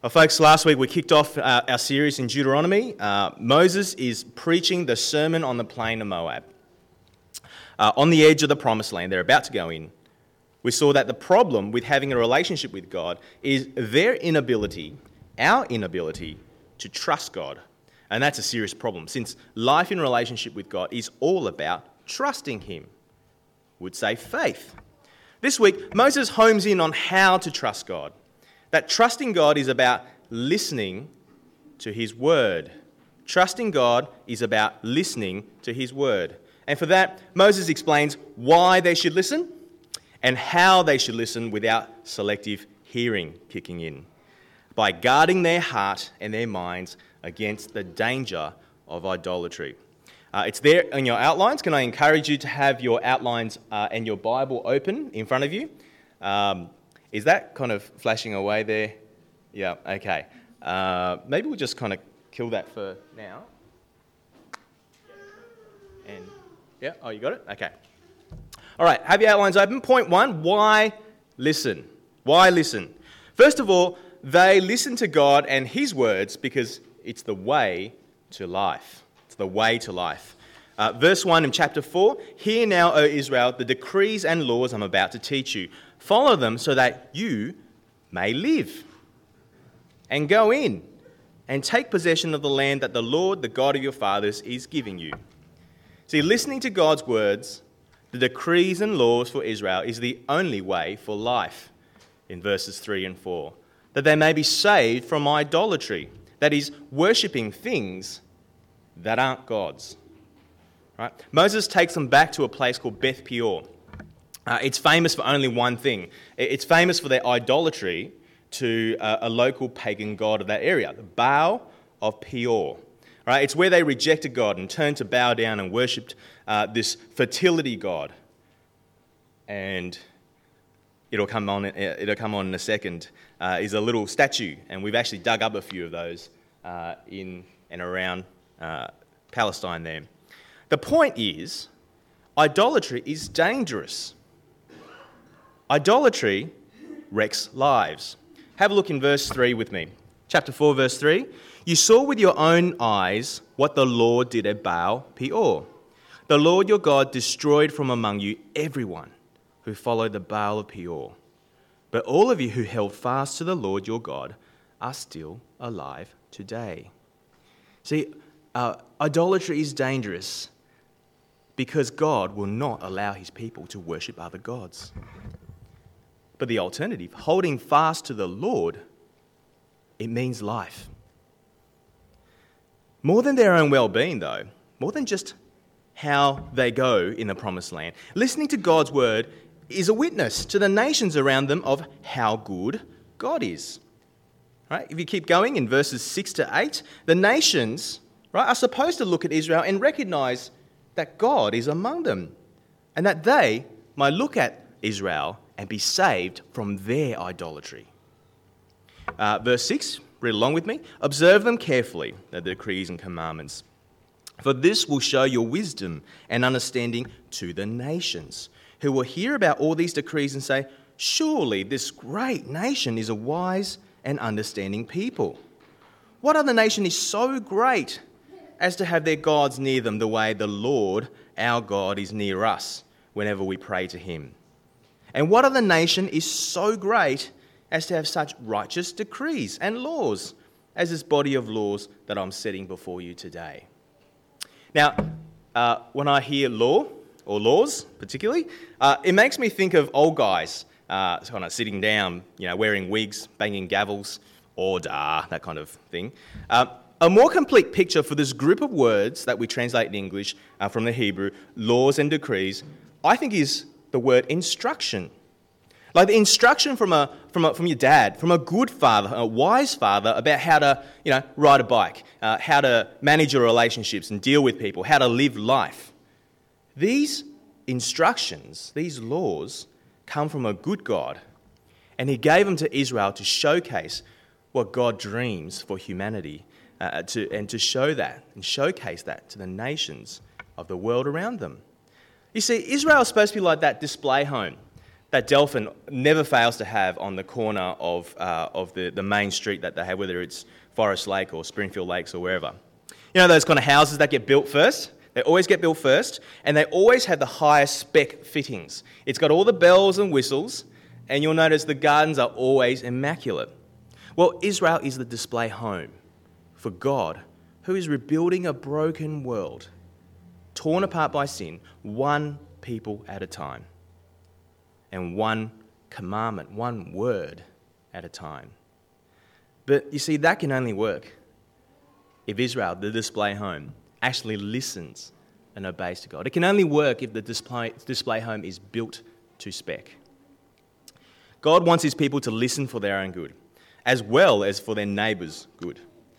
Well, folks, last week we kicked off our series in Deuteronomy. Moses is preaching the Sermon on the Plain of Moab. On the edge of the Promised Land, they're about to go in. We saw that the problem with having a relationship with God is their inability, our inability, to trust God. And that's a serious problem, since life in relationship with God is all about trusting Him. Would say faith. This week, Moses homes in on how to trust God. That trusting God is about listening to His word. Trusting God is about listening to His word. And for that, Moses explains why they should listen and how they should listen without selective hearing kicking in, by guarding their heart and their minds against the danger of idolatry. It's there in your outlines. Can I encourage you to have your outlines and your Bible open in front of you? Is that kind of flashing away there? Yeah, okay. Maybe we'll just kind of kill that for now. And yeah, oh, you got it? Okay. All right, have your outlines open. Point one, why listen? Why listen? First of all, they listen to God and His words because it's the way to life. It's the way to life. Verse 1 in chapter 4, "Hear now, O Israel, the decrees and laws I'm about to teach you. Follow them so that you may live. And go in and take possession of the land that the Lord, the God of your fathers, is giving you." See, listening to God's words, the decrees and laws for Israel, is the only way for life in verses 3 and 4. That they may be saved from idolatry, that is, worshipping things that aren't God's. Right? Moses takes them back to a place called Beth Peor. It's famous for only one thing. It's famous for their idolatry to a local pagan god of that area, the Baal of Peor. Right? It's where they rejected God and turned to bow down and worshipped this fertility god. And it'll come on in a second. Is a little statue, and we've actually dug up a few of those in and around Palestine there. The point is, idolatry is dangerous. Idolatry wrecks lives. Have a look in verse 3 with me. Chapter 4, verse 3. "You saw with your own eyes what the Lord did at Baal Peor. The Lord your God destroyed from among you everyone who followed the Baal of Peor. But all of you who held fast to the Lord your God are still alive today." See, idolatry is dangerous because God will not allow His people to worship other gods. But the alternative, holding fast to the Lord, it means life. More than their own well-being, though, more than just how they go in the Promised Land, listening to God's word is a witness to the nations around them of how good God is. Right? If you keep going in verses 6 to 8, the nations, right, are supposed to look at Israel and recognize that God is among them and that they might look at Israel and be saved from their idolatry. Verse 6, read along with me. "Observe them carefully, the decrees and commandments, for this will show your wisdom and understanding to the nations, who will hear about all these decrees and say, 'Surely this great nation is a wise and understanding people. What other nation is so great as to have their gods near them the way the Lord, our God, is near us whenever we pray to Him? And what other nation is so great as to have such righteous decrees and laws as this body of laws that I'm setting before you today?'" Now, when I hear law, or laws particularly, it makes me think of old guys kind of sitting down, wearing wigs, banging gavels, order, that kind of thing. A more complete picture for this group of words that we translate in English from the Hebrew, laws and decrees, I think is the word instruction. Like the instruction from your dad, from a good father, a wise father, about how to, ride a bike, how to manage your relationships and deal with people, how to live life. These instructions, these laws, come from a good God, and He gave them to Israel to showcase what God dreams for humanity, to show that and showcase that to the nations of the world around them. You see, Israel is supposed to be like that display home that Delphin never fails to have on the corner of the main street that they have, whether it's Forest Lake or Springfield Lakes or wherever. You know those kind of houses that get built first? They always get built first, and they always have the highest spec fittings. It's got all the bells and whistles, and you'll notice the gardens are always immaculate. Well, Israel is the display home for God, who is rebuilding a broken world, torn apart by sin, one people at a time, and one commandment, one word at a time. But you see, that can only work if Israel, the display home, actually listens and obeys to God. It can only work if the display home is built to spec. God wants his people to listen for their own good, as well as for their neighbours' good.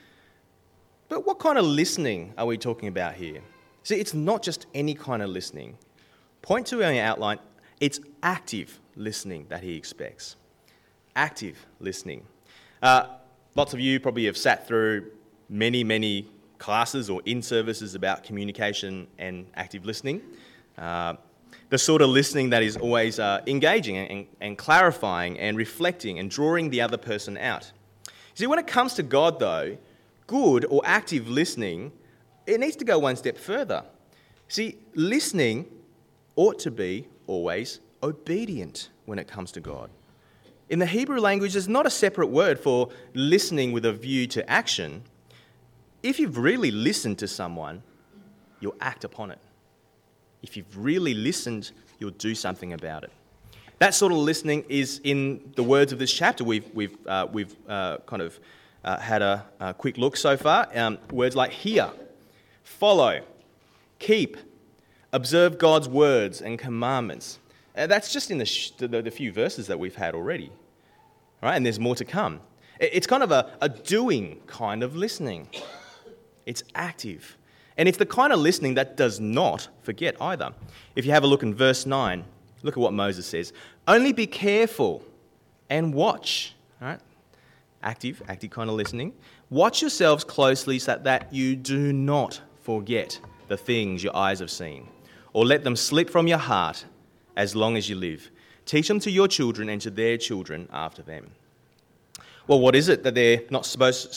But what kind of listening are we talking about here? See, it's not just any kind of listening. Point 2 in the outline, it's active listening that he expects. Active listening. Lots of you probably have sat through many classes or in-services about communication and active listening. The sort of listening that is always engaging and clarifying and reflecting and drawing the other person out. See, when it comes to God, though, good or active listening, it needs to go one step further. See, listening ought to be always obedient when it comes to God. In the Hebrew language, there's not a separate word for listening with a view to action. If you've really listened to someone, you'll act upon it. If you've really listened, you'll do something about it. That sort of listening is in the words of this chapter. We've kind of had a quick look so far. Words like hear, follow, keep, observe God's words and commandments. That's just in the few verses that we've had already. All right, and there's more to come. It's kind of a doing kind of listening. It's active. And it's the kind of listening that does not forget either. If you have a look in verse 9, look at what Moses says. Only be careful and watch. All right? Active kind of listening. Watch yourselves closely so that you do not forget the things your eyes have seen, or let them slip from your heart as long as you live. Teach them to your children and to their children after them. Well, what is it that they're not supposed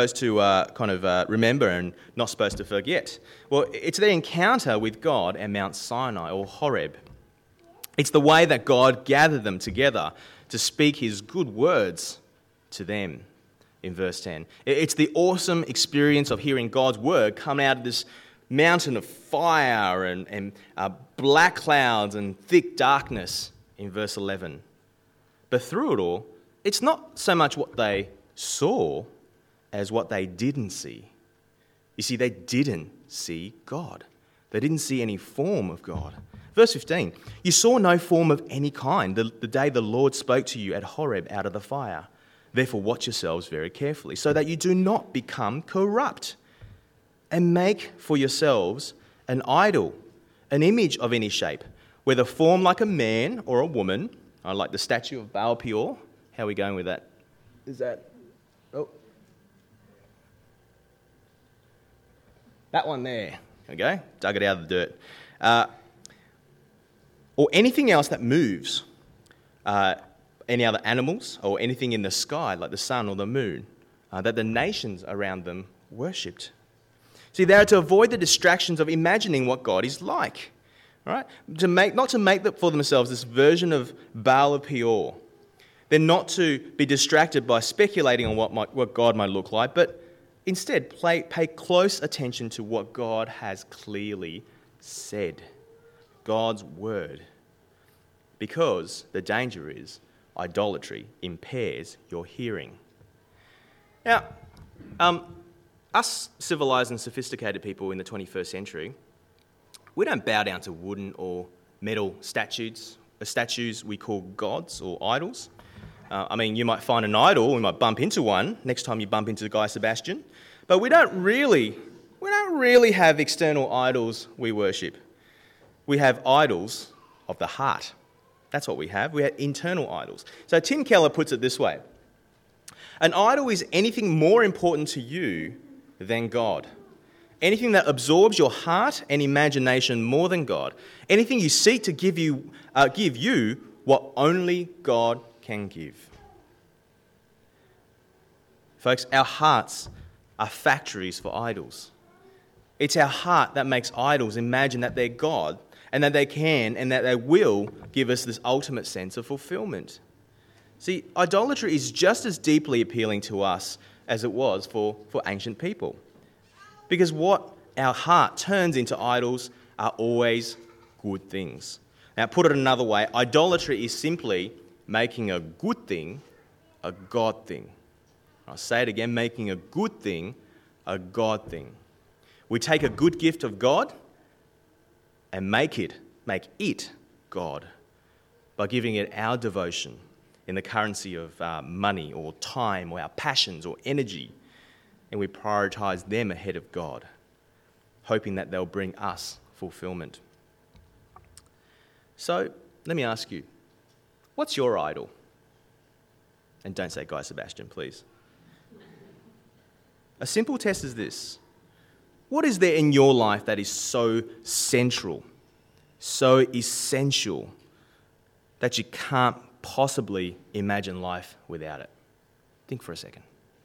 to remember and not supposed to forget? Well, it's their encounter with God at Mount Sinai or Horeb. It's the way that God gathered them together to speak his good words to them in verse 10. It's the awesome experience of hearing God's word come out of this mountain of fire and black clouds and thick darkness in verse 11. But through it all, it's not so much what they saw as what they didn't see. You see, they didn't see God. They didn't see any form of God. Verse 15, you saw no form of any kind the day the Lord spoke to you at Horeb out of the fire. Therefore watch yourselves very carefully so that you do not become corrupt and make for yourselves an idol, an image of any shape, whether formed like a man or a woman, like the statue of Baal Peor. How are we going with that? Is that... Oh. That one there. There we go. Dug it out of the dirt. Or anything else that moves. Any other animals or anything in the sky, like the sun or the moon, that the nations around them worshipped. See, they are to avoid the distractions of imagining what God is like. All right? Not to make for themselves this version of Baal of Peor. They're not to be distracted by speculating on what God might look like, but instead pay close attention to what God has clearly said, God's word. Because the danger is idolatry impairs your hearing. Now, us civilized and sophisticated people in the 21st century, we don't bow down to wooden or metal statues we call gods or idols. You might find an idol, we might bump into one next time you bump into Guy Sebastian, but we don't really have external idols we worship. We have idols of the heart. That's what we have. We have internal idols. So Tim Keller puts it this way. An idol is anything more important to you than God. Anything that absorbs your heart and imagination more than God. Anything you seek to give you what only God can give. Folks, our hearts are factories for idols. It's our heart that makes idols imagine that they're God and that they can and that they will give us this ultimate sense of fulfillment. See, idolatry is just as deeply appealing to us as it was for ancient people. Because what our heart turns into idols are always good things. Now, put it another way, idolatry is simply making a good thing a God thing. I'll say it again, making a good thing a God thing. We take a good gift of God and make it God by giving it our devotion in the currency of money or time or our passions or energy, and we prioritize them ahead of God, hoping that they'll bring us fulfillment. So, let me ask you, what's your idol? And don't say Guy Sebastian, please. A simple test is this. What is there in your life that is so central, so essential, that you can't possibly imagine life without it? Think for a second.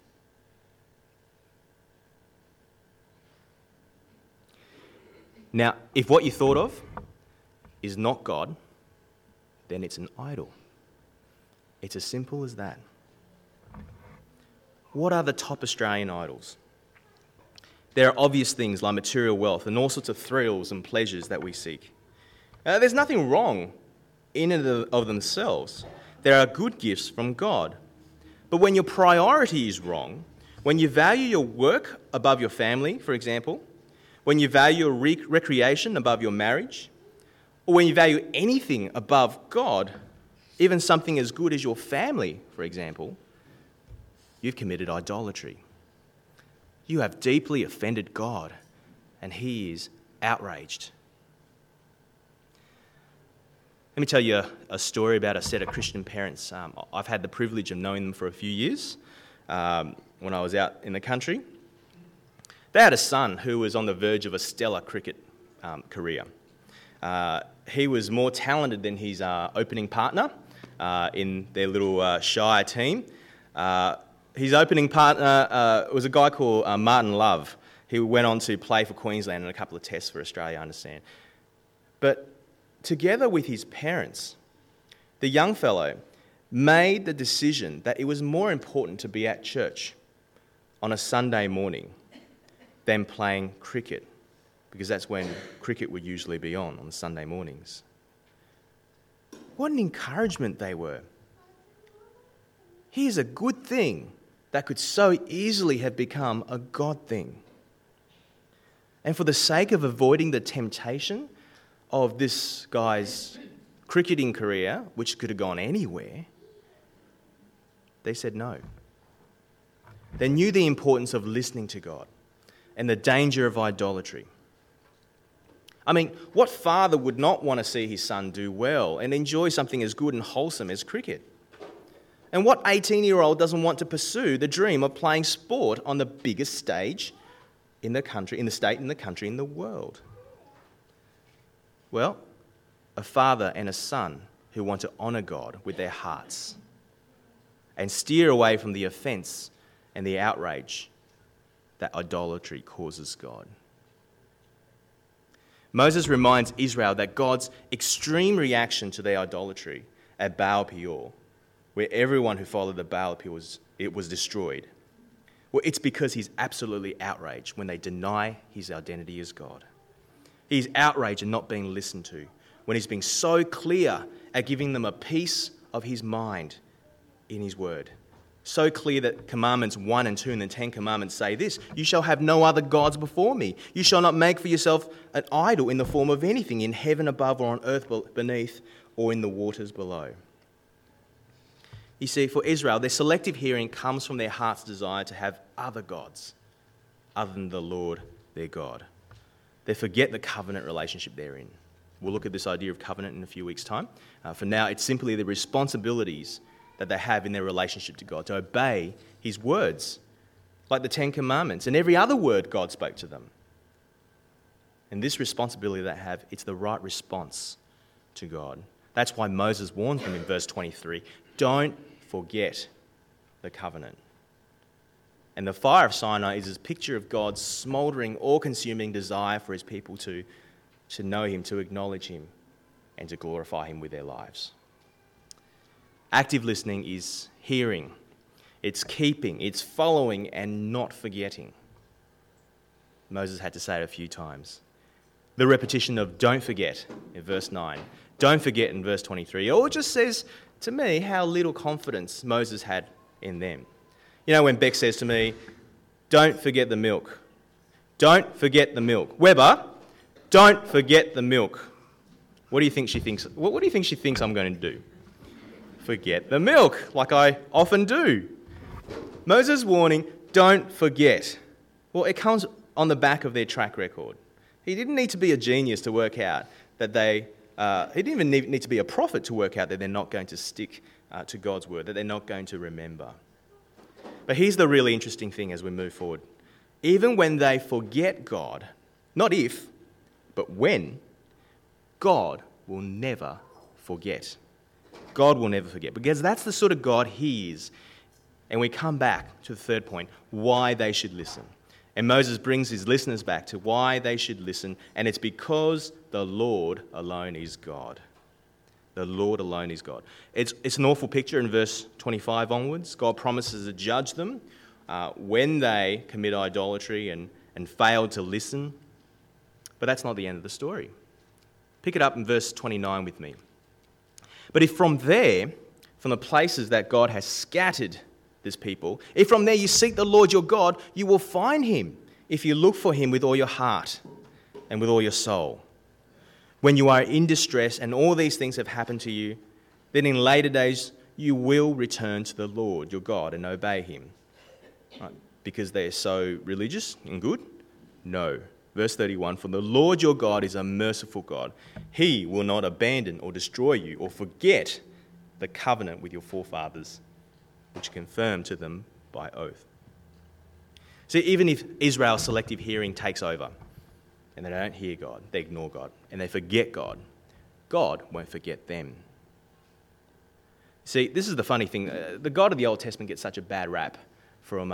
Now, if what you thought of is not God, then it's an idol. It's as simple as that. What are the top Australian idols? There are obvious things like material wealth and all sorts of thrills and pleasures that we seek. There's nothing wrong in and of themselves. There are good gifts from God. But when your priority is wrong, when you value your work above your family, for example, when you value your recreation above your marriage, or when you value anything above God, even something as good as your family, for example, you've committed idolatry. You have deeply offended God, and He is outraged. Let me tell you a story about a set of Christian parents. I've had the privilege of knowing them for a few years when I was out in the country. They had a son who was on the verge of a stellar cricket career. He was more talented than his opening partner in their little Shire team. His opening partner was a guy called Martin Love. He went on to play for Queensland in a couple of tests for Australia, I understand. But together with his parents, the young fellow made the decision that it was more important to be at church on a Sunday morning than playing cricket, because that's when cricket would usually be on Sunday mornings. What an encouragement they were. Here's a good thing that could so easily have become a God thing. And for the sake of avoiding the temptation of this guy's cricketing career, which could have gone anywhere, they said no. They knew the importance of listening to God and the danger of idolatry. I mean, what father would not want to see his son do well and enjoy something as good and wholesome as cricket? And what 18-year-old doesn't want to pursue the dream of playing sport on the biggest stage in the country, in the state, in the country, in the world? Well, a father and a son who want to honour God with their hearts and steer away from the offence and the outrage that idolatry causes God. Moses reminds Israel that God's extreme reaction to their idolatry at Baal Peor, where everyone who followed the Baal Peor was destroyed. Well, it's because he's absolutely outraged when they deny his identity as God. He's outraged at not being listened to, when he's being so clear at giving them a piece of his mind in his word. So clear that Commandments 1 and 2 and the 10 Commandments say this: you shall have no other gods before me. You shall not make for yourself an idol in the form of anything in heaven above or on earth beneath or in the waters below. You see, for Israel, their selective hearing comes from their heart's desire to have other gods other than the Lord their God. They forget the covenant relationship they're in. We'll look at this idea of covenant in a few weeks' time. For now, it's simply the responsibilities that they have in their relationship to God, to obey his words, like the 10 Commandments and every other word God spoke to them. And this responsibility they have, it's the right response to God. That's why Moses warns them in verse 23, don't forget the covenant. And the fire of Sinai is a picture of God's smouldering, all-consuming desire for his people to know him, to acknowledge him, and to glorify him with their lives. Active listening is hearing, it's keeping, it's following, and not forgetting. Moses had to say it a few times. The repetition of don't forget in verse 9, don't forget in verse 23, all just says to me how little confidence Moses had in them. You know, when Beck says to me, don't forget the milk. Don't forget the milk. Weber, don't forget the milk. What do you think she thinks? What do you think she thinks I'm going to do? Forget the milk, like I often do. Moses' warning, don't forget. Well, it comes on the back of their track record. He didn't need to be a genius to work out that he didn't even need to be a prophet to work out that they're not going to stick to God's word, that they're not going to remember. But here's the really interesting thing as we move forward. Even when they forget God, not if, but when, God will never forget. God will never forget, because that's the sort of God he is. And we come back to the third point, why they should listen. And Moses brings his listeners back to why they should listen, and it's because the Lord alone is God. The Lord alone is God. It's an awful picture in verse 25 onwards. God promises to judge them when they commit idolatry and fail to listen. But that's not the end of the story. Pick it up in verse 29 with me. But if from there, from the places that God has scattered this people, if from there you seek the Lord your God, you will find him if you look for him with all your heart and with all your soul. When you are in distress and all these things have happened to you, then in later days you will return to the Lord your God and obey him. Right? Because they are so religious and good? No. Verse 31, for the Lord your God is a merciful God. He will not abandon or destroy you or forget the covenant with your forefathers, which confirmed to them by oath. See, even if Israel's selective hearing takes over, and they don't hear God, they ignore God, and they forget God, God won't forget them. See, this is the funny thing. The God of the Old Testament gets such a bad rap from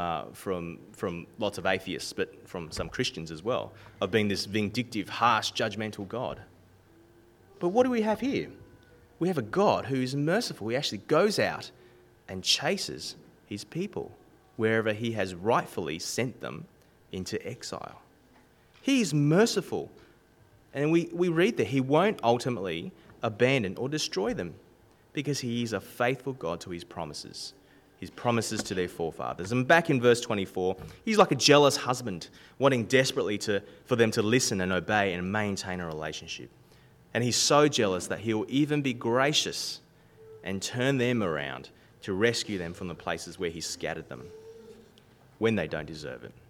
lots of atheists, but from some Christians as well, of being this vindictive, harsh, judgmental God. But what do we have here? We have a God who is merciful. He actually goes out and chases his people wherever he has rightfully sent them into exile. He is merciful. And we read that he won't ultimately abandon or destroy them because he is a faithful God to his promises to their forefathers. And back in verse 24, he's like a jealous husband wanting desperately for them to listen and obey and maintain a relationship. And he's so jealous that he'll even be gracious and turn them around to rescue them from the places where he scattered them when they don't deserve it.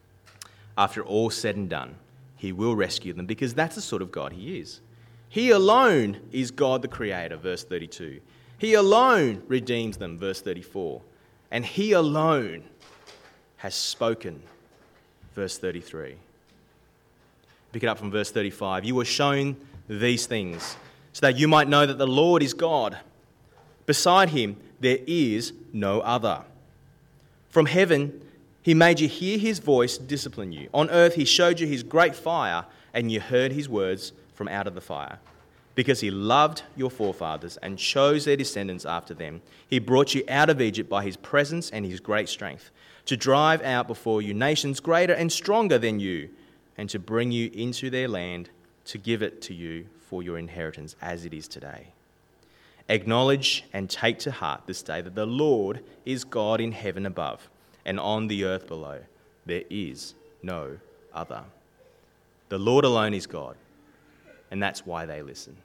After all said and done, he will rescue them because that's the sort of God he is. He alone is God the Creator, verse 32. He alone redeems them, verse 34. And he alone has spoken, verse 33. Pick it up from verse 35. You were shown these things so that you might know that the Lord is God. Beside him, there is no other. From heaven, he made you hear his voice discipline you. On earth, he showed you his great fire, and you heard his words from out of the fire. Because he loved your forefathers and chose their descendants after them, he brought you out of Egypt by his presence and his great strength, to drive out before you nations greater and stronger than you, and to bring you into their land, to give it to you for your inheritance as it is today. Acknowledge and take to heart this day that the Lord is God in heaven above, and on the earth below. There is no other. The Lord alone is God, and that's why they listen.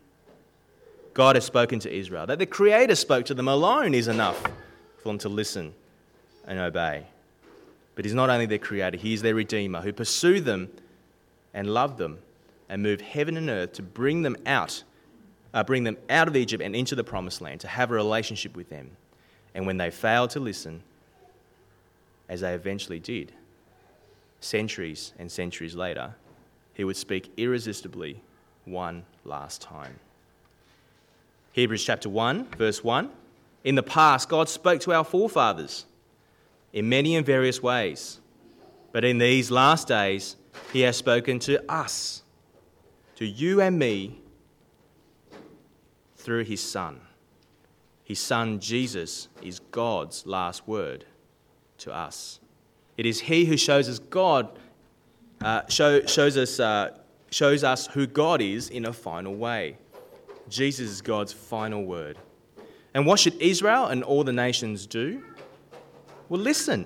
God has spoken to Israel. That the Creator spoke to them alone is enough for them to listen and obey. But he's not only their Creator, he is their Redeemer who pursued them and loved them and moved heaven and earth to bring them out of Egypt and into the Promised Land, to have a relationship with them. And when they failed to listen, as they eventually did, centuries and centuries later, he would speak irresistibly one last time. Hebrews chapter 1, verse 1. In the past, God spoke to our forefathers in many and various ways. But in these last days, he has spoken to us, to you and me, through his Son. His Son, Jesus, is God's last word to us. It is he who shows us shows us who God is in a final way. Jesus is God's final word. And what should Israel and all the nations do? Well, listen.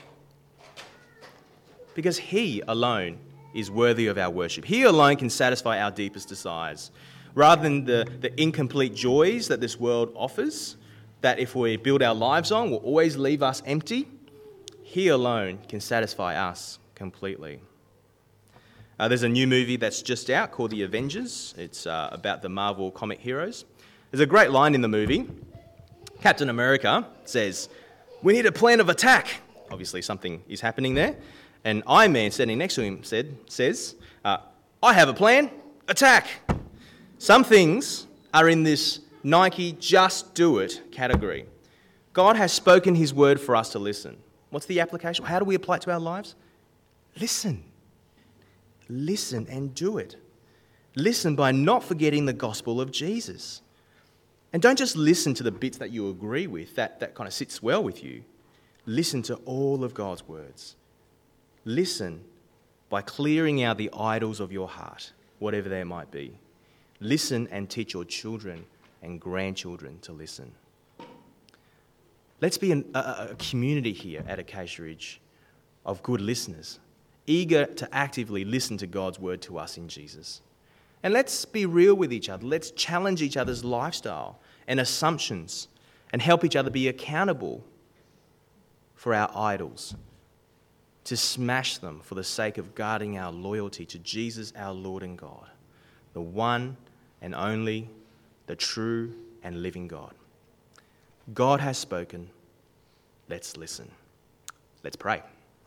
Because he alone is worthy of our worship. He alone can satisfy our deepest desires. Rather than the incomplete joys that this world offers, that if we build our lives on will always leave us empty, he alone can satisfy us completely. There's a new movie that's just out called The Avengers. It's about the Marvel comic heroes. There's a great line in the movie. Captain America says, "We need a plan of attack." Obviously something is happening there. And Iron Man standing next to him says, "I have a plan, attack." Some things are in this Nike just do it category. God has spoken his word for us to listen. What's the application? How do we apply it to our lives? Listen. Listen and do it. Listen by not forgetting the gospel of Jesus. And don't just listen to the bits that you agree with, that kind of sits well with you. Listen to all of God's words. Listen by clearing out the idols of your heart, whatever they might be. Listen and teach your children and grandchildren to listen. Let's be a community here at Acacia Ridge of good listeners, eager to actively listen to God's word to us in Jesus. And let's be real with each other. Let's challenge each other's lifestyle and assumptions and help each other be accountable for our idols, to smash them for the sake of guarding our loyalty to Jesus, our Lord and God, the one and only, the true and living God. God has spoken. Let's listen. Let's pray.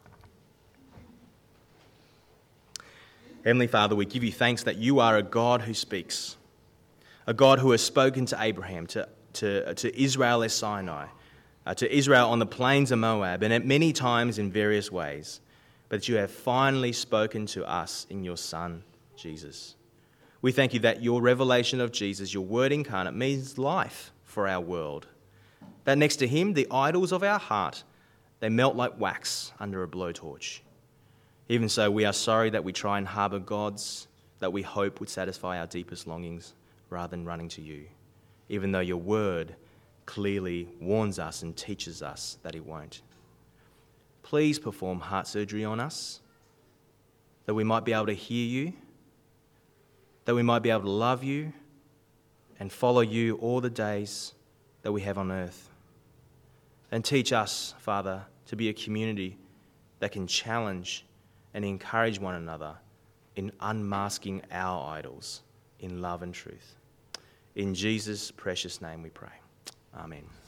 Heavenly Father, we give you thanks that you are a God who speaks, a God who has spoken to Abraham, to Israel at Sinai, to Israel on the plains of Moab, and at many times in various ways, but you have finally spoken to us in your Son, Jesus. We thank you that your revelation of Jesus, your word incarnate, means life for our world. That next to him, the idols of our heart, they melt like wax under a blowtorch. Even so, we are sorry that we try and harbour gods that we hope would satisfy our deepest longings rather than running to you, even though your word clearly warns us and teaches us that it won't. Please perform heart surgery on us, that we might be able to hear you, that we might be able to love you and follow you all the days that we have on earth. And teach us, Father, to be a community that can challenge and encourage one another in unmasking our idols in love and truth. In Jesus' precious name we pray. Amen.